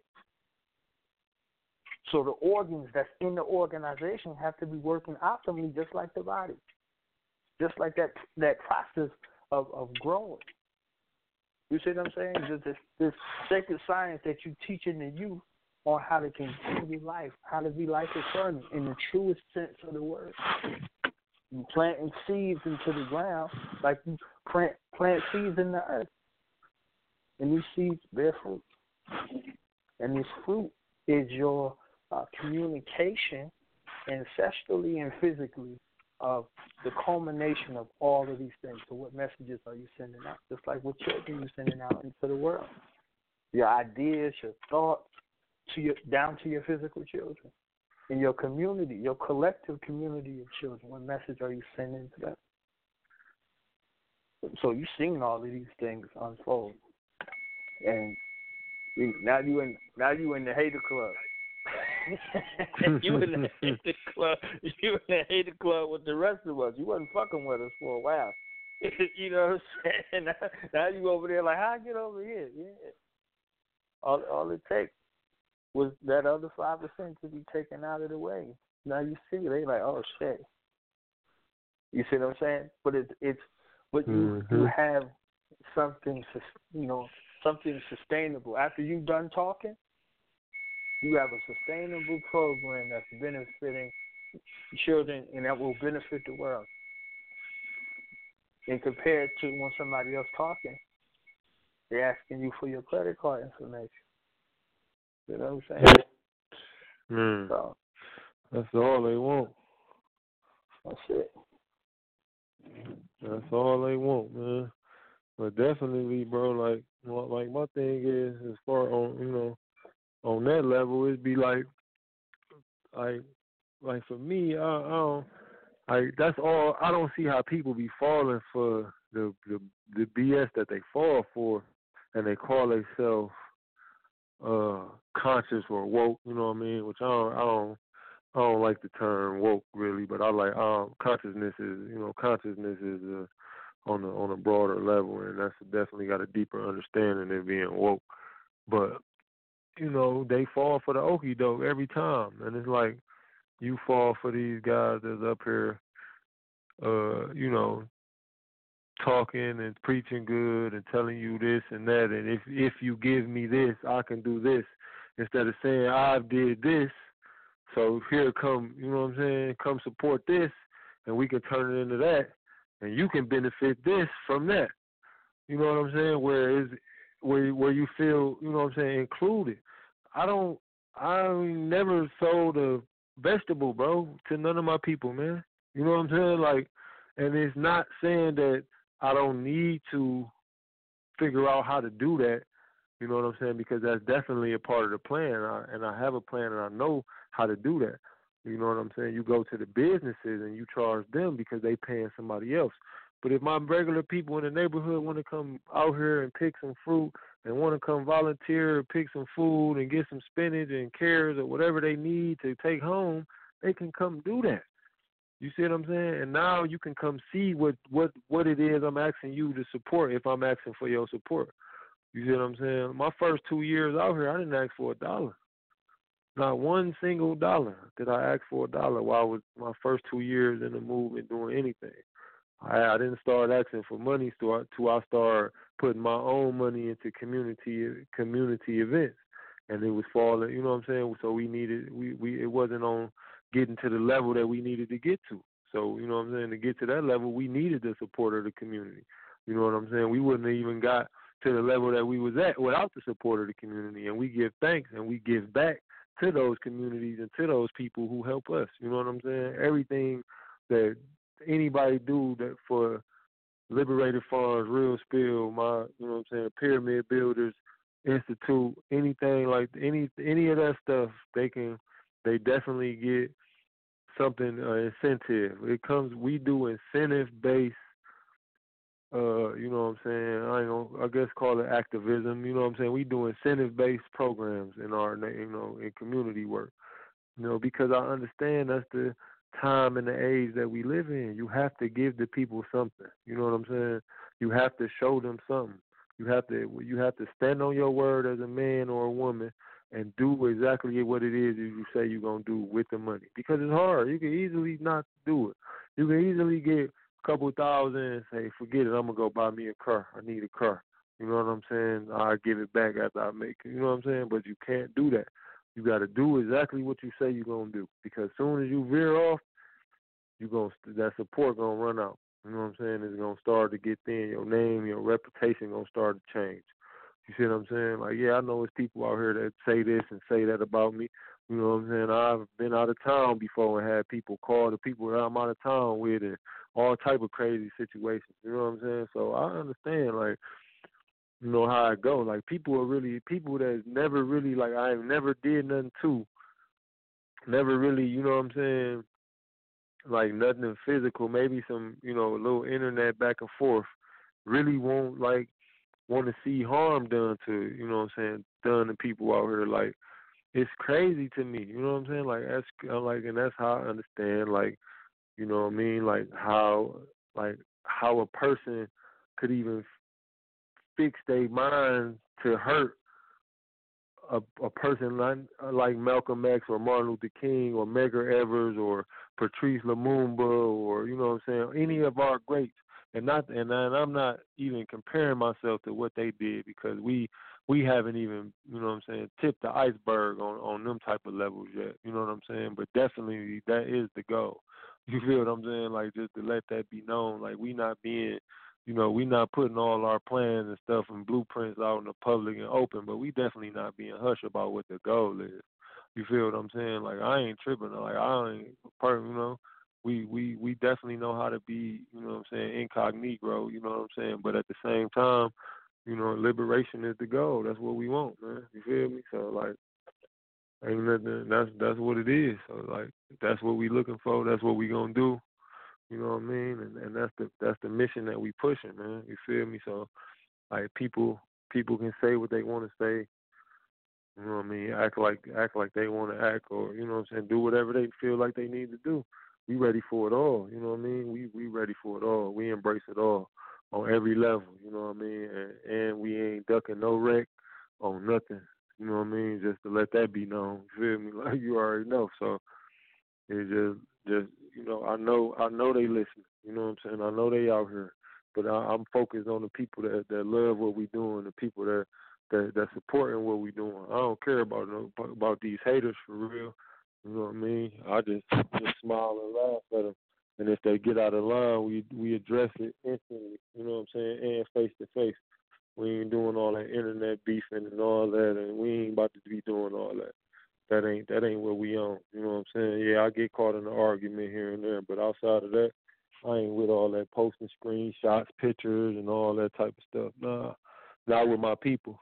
So the organs that's in the organization have to be working optimally just like the body. Just like that that process of, of growing. You see what I'm saying? Just this, this sacred science that you teach in the youth on how to continue life, how to be life eternal in the truest sense of the word. You planting seeds into the ground like you plant, plant seeds in the earth. And these seeds bear fruit. And this fruit is your uh, communication ancestrally and physically of the culmination of all of these things. So what messages are you sending out? Just like what children you're sending out into the world. Your ideas, your thoughts, to your down to your physical children. In your community, your collective community of children, what message are you sending to them? So you've seen all of these things unfold. And now you in now you in the hater club. you in the hater club. You in the hater club with the rest of us. You wasn't fucking with us for a while. You know what I'm saying? Now, now you over there like, how I get over here? Yeah. All all it takes was that other five percent to be taken out of the way. Now you see, they like, oh shit. You see what I'm saying? But it's it's but you mm-hmm. you have something, you know, something sustainable. After you're done talking, you have a sustainable program that's benefiting children and that will benefit the world. And compared to when somebody else talking, they're asking you for your credit card information. You know what I'm saying? Mm. So, that's all they want. That's it. That's all they want, man. But definitely, bro, like, like my thing is, as far on, you know, on that level, it'd be like, like, like for me, I, I don't, like, that's all. I don't see how people be falling for the the, the B S that they fall for, and they call themselves uh, conscious or woke. You know what I mean? Which I don't, I don't, I don't like the term woke really, but I like um, consciousness is, you know, consciousness is uh, on a on a broader level, and that's definitely got a deeper understanding than being woke. But you know, they fall for the okie doke every time, and it's like you fall for these guys that's up here, uh, you know, talking and preaching good and telling you this and that, and if if you give me this, I can do this, instead of saying I did this. So here come, you know what I'm saying, come support this, and we can turn it into that, and you can benefit this from that. You know what I'm saying? Where is where where you feel, you know what I'm saying, included. I don't, I never sold a vegetable, bro, to none of my people, man. You know what I'm saying? Like, and it's not saying that I don't need to figure out how to do that. You know what I'm saying? Because that's definitely a part of the plan, I, and I have a plan, and I know how to do that. You know what I'm saying? You go to the businesses and you charge them because they paying somebody else. But if my regular people in the neighborhood want to come out here and pick some fruit and want to come volunteer or pick some food and get some spinach and carrots or whatever they need to take home, they can come do that. You see what I'm saying? And now you can come see what, what, what it is I'm asking you to support if I'm asking for your support. You see what I'm saying? My first two years out here, I didn't ask for a dollar. Not one single dollar did I ask for a dollar while I was my first two years in the movement doing anything. I, I didn't start asking for money until I started putting my own money into community community events, and it was falling. You know what I'm saying? So we needed we, we it wasn't on getting to the level that we needed to get to. So you know what I'm saying? To get to that level, we needed the support of the community. You know what I'm saying? We wouldn't have even got to the level that we was at without the support of the community, and we give thanks and we give back to those communities and to those people who help us. You know what I'm saying? Everything that anybody do that for Liberated Farms, Real Spill, my, you know what I'm saying, Pyramid Builders Institute, anything like any any of that stuff, they can, they definitely get something uh, incentive. It comes, we do incentive based. Uh, you know what I'm saying? I ain't gonna, I guess call it activism. You know what I'm saying? We do incentive-based programs in our, you know, in community work. You know, because I understand that's the time and the age that we live in. You have to give the people something. You know what I'm saying? You have to show them something. You have to, you have to stand on your word as a man or a woman and do exactly what it is you say you're gonna do with the money. Because it's hard. You can easily not do it. You can easily get couple thousand and say, forget it, I'm going to go buy me a car. I need a car. You know what I'm saying? I'll give it back after I make it. You know what I'm saying? But you can't do that. You got to do exactly what you say you're going to do. Because as soon as you veer off, you gonna that support going to run out. You know what I'm saying? It's going to start to get thin. Your name, your reputation going to start to change. You see what I'm saying? Like, yeah, I know it's people out here that say this and say that about me. You know what I'm saying? I've been out of town before and had people call the people that I'm out of town with and all type of crazy situations. You know what I'm saying? So I understand, like, you know, how it go. Like, people are really, people that never really, like, I never did nothing to, never really, you know what I'm saying, like, nothing physical, maybe some, you know, a little internet back and forth, really won't, like, want to see harm done to, you know what I'm saying, done to people out here. Like, it's crazy to me, you know what I'm saying? Like, that's, like, and that's how I understand, like, you know what I mean? Like how, like how a person could even fix their mind to hurt a, a person like, like Malcolm X or Martin Luther King or Medgar Evers or Patrice Lumumba or, you know what I'm saying, any of our greats. And not and, and I'm not even comparing myself to what they did because we we haven't even, you know what I'm saying, tipped the iceberg on, on them type of levels yet. You know what I'm saying? But definitely that is the goal. You feel what I'm saying? Like, just to let that be known. Like, we not being, you know, we not putting all our plans and stuff and blueprints out in the public and open, but we definitely not being hush about what the goal is. You feel what I'm saying? Like, I ain't tripping. Like, I ain't, you know, we, we, we definitely know how to be, you know what I'm saying, incognito, you know what I'm saying? But at the same time, you know, liberation is the goal. That's what we want, man. You feel me? So, like, ain't nothing, that's, that's what it is. So, like, that's what we looking for. That's what we gonna do. You know what I mean? And, and that's the, that's the mission that we pushing, man. You feel me? So, like, people, people can say what they want to say. You know what I mean? Act like, act like they want to act, or, you know what I'm saying, do whatever they feel like they need to do. We ready for it all, you know what I mean? We we ready for it all. We embrace it all on every level, you know what I mean? And, and we ain't ducking no wreck on nothing, you know what I mean? Just to let that be known, you feel me? Like, you already know. So it's just, just you know, I know I know they listen, you know what I'm saying? I know they out here, but I, I'm focused on the people that that love what we doing, the people that that that supporting what we doing. I don't care about no about these haters for real. You know what I mean? I just just smile and laugh at them, and if they get out of line, we we address it instantly. You know what I'm saying? And face to face. We ain't doing all that internet beefing and all that, and we ain't about to be doing all that. That ain't that ain't what we on. You know what I'm saying? Yeah, I get caught in an argument here and there, but outside of that, I ain't with all that posting screenshots, pictures, and all that type of stuff. Nah, not with my people.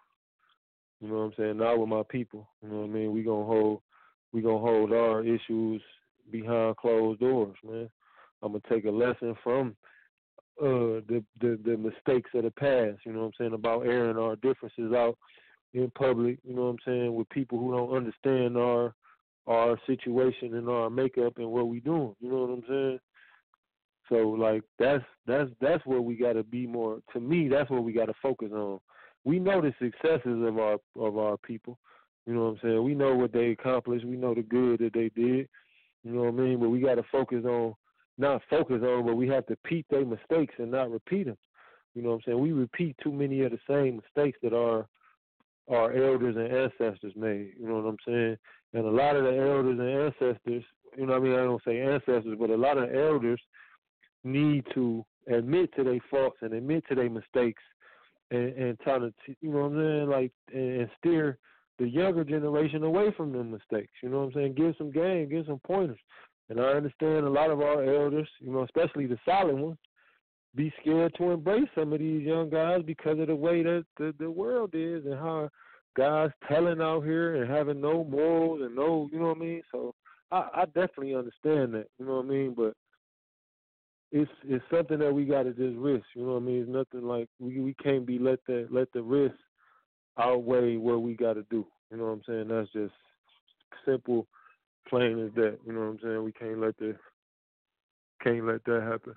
You know what I'm saying? Not with my people. You know what I mean? We gonna hold. We gonna hold our issues behind closed doors, man. I'm gonna take a lesson from uh, the, the the mistakes of the past. You know what I'm saying, about airing our differences out in public. You know what I'm saying, with people who don't understand our our situation and our makeup and what we doing. You know what I'm saying? So like that's that's that's where we got to be more. To me, that's what we got to focus on. We know the successes of our of our people. You know what I'm saying? We know what they accomplished. We know the good that they did. You know what I mean? But we got to focus on, not focus on, but we have to repeat their mistakes and not repeat them. You know what I'm saying? We repeat too many of the same mistakes that our our elders and ancestors made. You know what I'm saying? And a lot of the elders and ancestors, you know what I mean? I don't say ancestors, but a lot of elders need to admit to their faults and admit to their mistakes and, and try to, you know what I'm saying, like, and steer the younger generation away from them mistakes. You know what I'm saying? Give some game, give some pointers. And I understand a lot of our elders, you know, especially the solid ones, be scared to embrace some of these young guys because of the way that the, the world is and how guys telling out here and having no morals and no, you know what I mean? So I, I definitely understand that, you know what I mean? But it's it's something that we got to just risk, you know what I mean? It's nothing like we we can't be let the let the risk outweigh what we got to do. You know what I'm saying? That's just simple, plain as that. You know what I'm saying? We can't let the can't let that happen.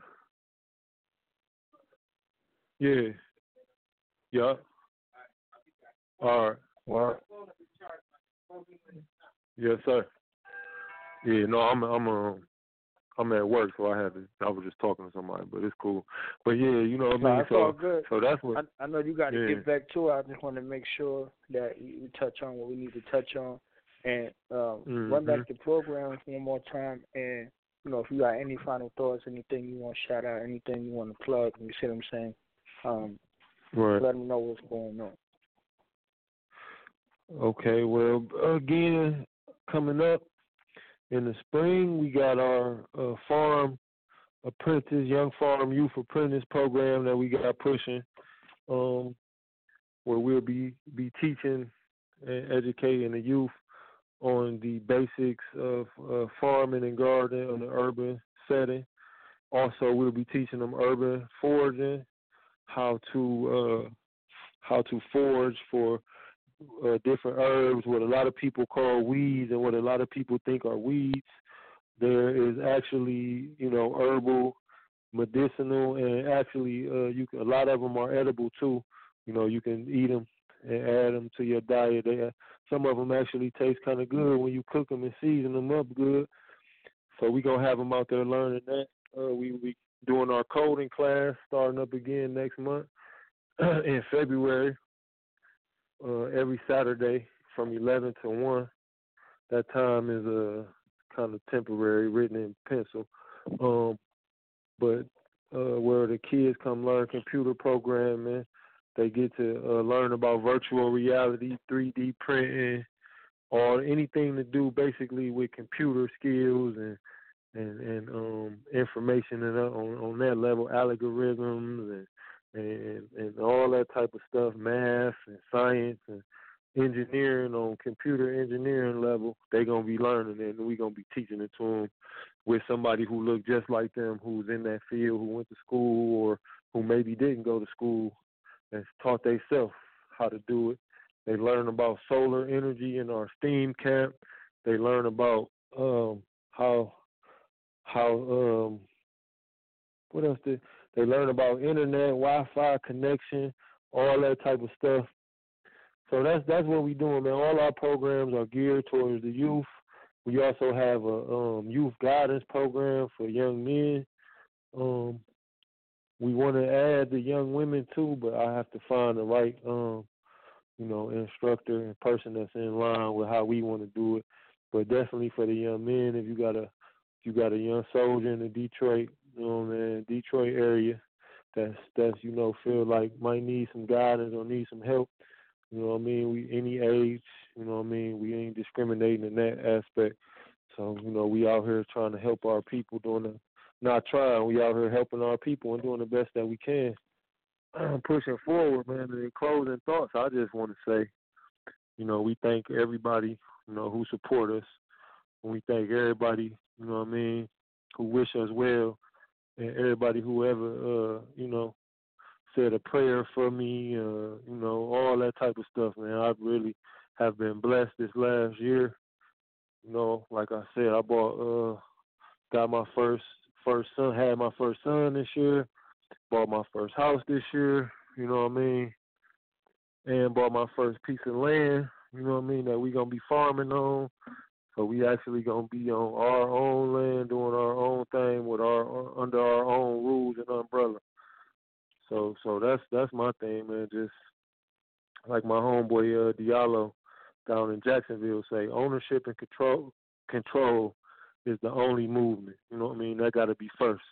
Yeah. Yeah. All right. Well, Yes, sir. Yeah. No, I'm I'm um I'm at work, so I had to. I was just talking to somebody, but it's cool. But yeah, you know what I no, mean. it's So all good. so that's what I, I know you got to yeah. get back to it. I just want to make sure that you touch on what we need to touch on, and um, Mm-hmm. run back the program one more time. And you know, if you got any final thoughts, anything you want to shout out, anything you want to plug, you see what I'm saying? Um, Right. let them know what's going on. Okay. Well, again, coming up in the spring, we got our uh, farm apprentice, young farm youth apprentice program that we got pushing, um, where we'll be be teaching and educating the youth on the basics of uh, farming and gardening in an urban setting. Also, we'll be teaching them urban foraging, how to uh, how to forage for uh, different herbs, what a lot of people call weeds and what a lot of people think are weeds. There is actually, you know, herbal, medicinal, and actually, uh, you can, a lot of them are edible too. You know, you can eat them and add them to your diet. They, some of them actually taste kind of good when you cook them and season them up good. So we're going to have them out there learning that. Uh, we we doing our coding class starting up again next month in February, uh, every Saturday from eleven to one. That time is uh, kind of temporary, written in pencil. Um, but uh, where the kids come learn computer programming, they get to uh, learn about virtual reality, three D printing, or anything to do basically with computer skills and and, and um, information and, uh, on, on that level, algorithms and, and and all that type of stuff, math and science and engineering on computer engineering level. They're going to be learning it, and we're going to be teaching it to them with somebody who look just like them, who's in that field, who went to school or who maybe didn't go to school and taught themselves how to do it. They learn about solar energy in our STEAM camp. They learn about um, how how um, what else did they learn about internet, Wi-Fi connection, all that type of stuff. So that's that's what we're doing, man. All our programs are geared towards the youth. We also have a um, youth guidance program for young men. Um, we want to add the young women too, but I have to find the right, um, you know, instructor and person that's in line with how we want to do it. But definitely for the young men, if you got a if you got a young soldier in the Detroit, you know, man, Detroit area, that's that's you know feel like might need some guidance or need some help. You know what I mean? We any age, you know what I mean? We ain't discriminating in that aspect. So, you know, we out here trying to help our people doing the not trying, we out here helping our people and doing the best that we can. Pushing forward, man, and in closing thoughts, I just want to say, you know, we thank everybody, you know, who support us. And we thank everybody, you know what I mean, who wish us well. and everybody who ever, uh, you know, said a prayer for me, uh, you know, all that type of stuff, man. I really have been blessed this last year. You know, like I said, I bought, uh, got my first first son, had my first son this year, bought my first house this year, you know what I mean, and bought my first piece of land, you know what I mean, that we going to be farming on. So we actually going to be on our own land, doing our own thing with our under our own rules and umbrella. So so that's that's my thing, man. Just like my homeboy uh, Diallo down in Jacksonville say, ownership and control control is the only movement. You know what I mean? That got to be first.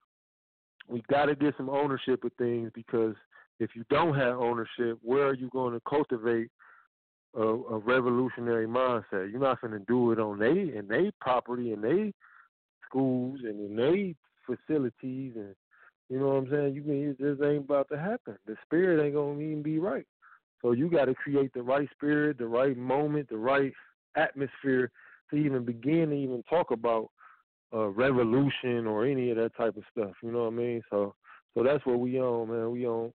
We got to get some ownership of things, because if you don't have ownership, where are you going to cultivate a, a revolutionary mindset? You're not going to do it on they and they property and they schools and in they facilities, and you know what I'm saying? You can, it just ain't about to happen. The spirit ain't going to even be right. So you got to create the right spirit, the right moment, the right atmosphere to even begin to even talk about uh, revolution or any of that type of stuff. You know what I mean? So, so that's what we own, man. We own.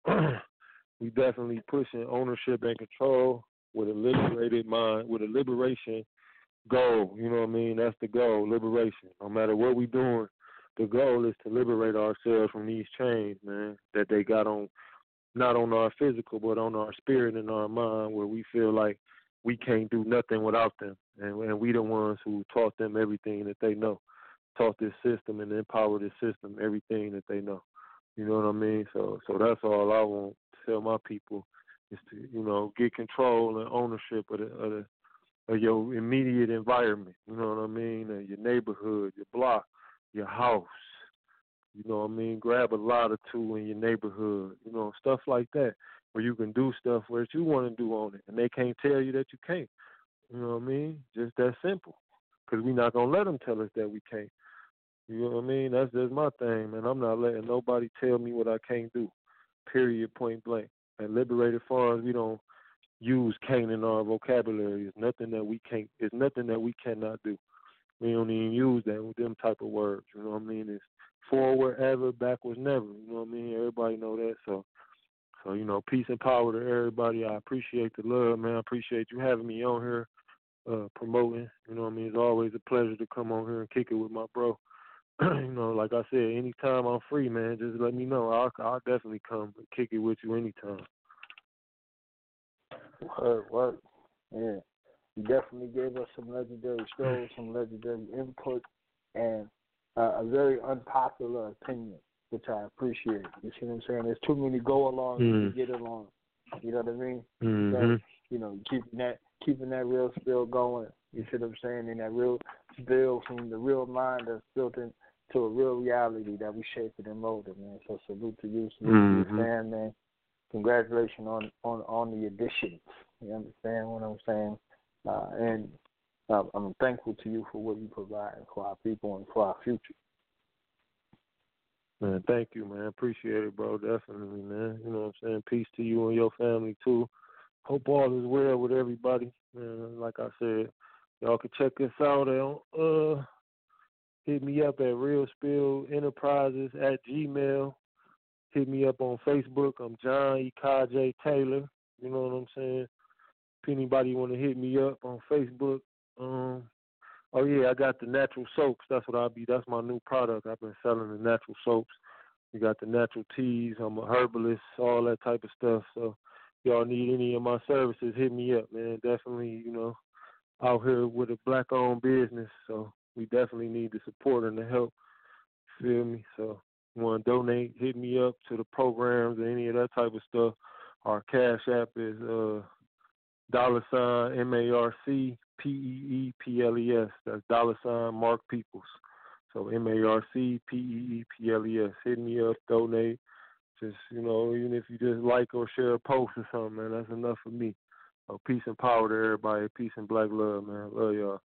We definitely pushing ownership and control with a liberated mind, with a liberation goal. You know what I mean? That's the goal, liberation. No matter what we doing, the goal is to liberate ourselves from these chains, man, that they got on, not on our physical, but on our spirit and our mind, where we feel like we can't do nothing without them. And, and we the ones who taught them everything that they know, taught this system and empowered this system everything that they know. You know what I mean? So so that's all I want to tell my people is to, you know, get control and ownership of, the, of, the, of your immediate environment. You know what I mean? Uh, your neighborhood, your block, your house. You know what I mean? Grab a lot or two in your neighborhood, you know, stuff like that, where you can do stuff where you want to do on it, and they can't tell you that you can't. You know what I mean? Just that simple, because we're not going to let them tell us that we can't. You know what I mean? That's just my thing, man. I'm not letting nobody tell me what I can't do, period, point blank. At Liberated Farms, we don't use can't in our vocabulary. It's nothing that we can't, it's nothing that we cannot do. We don't even use that with them type of words. You know what I mean? It's forward ever, backwards never. You know what I mean? Everybody know that. So, so you know, peace and power to everybody. I appreciate the love, man. I appreciate you having me on here, uh, promoting. You know what I mean? It's always a pleasure to come on here and kick it with my bro. You know, like I said, anytime I'm free, man, just let me know. I'll, I'll definitely come and kick it with you anytime. Word, word. Yeah. You definitely gave us some legendary shows, some legendary input, and uh, a very unpopular opinion, which I appreciate. You see what I'm saying? There's too many go-alongs mm. to get along. You know what I mean? Mm-hmm. So, you know, keeping that keeping that real spill going. You see what I'm saying? And that real spill from the real mind that's built into a real reality that we shape it and mold it, man. So salute to you, salute mm-hmm. to your fan, man. Congratulations on, on, on the additions. You understand what I'm saying? Uh, and uh, I'm thankful to you for what you provide for our people and for our future. Man, thank you, man. Appreciate it, bro. Definitely, man. You know what I'm saying? Peace to you and your family, too. Hope all is well with everybody. Man, like I said, y'all can check us out at, uh, hit me up at Real Spill Enterprises at Gmail. Hit me up on Facebook. I'm John E. Kajay Taylor. You know what I'm saying? If anybody want to hit me up on Facebook, um, oh yeah, I got the natural soaps. That's what I'll be. That's my new product. I've been selling the natural soaps. We got the natural teas. I'm a herbalist, all that type of stuff. So if y'all need any of my services, hit me up, man. Definitely, you know, out here with a black-owned business. So we definitely need the support and the help. Feel me? So you want to donate, hit me up to the programs or any of that type of stuff. Our Cash App is uh, dollar sign M A R C P E E P L E S. That's dollar sign Mark Peoples. So M A R C P E E P L E S. Hit me up, donate. Just, you know, even if you just like or share a post or something, man, that's enough for me. So peace and power to everybody. Peace and black love, man. Love y'all.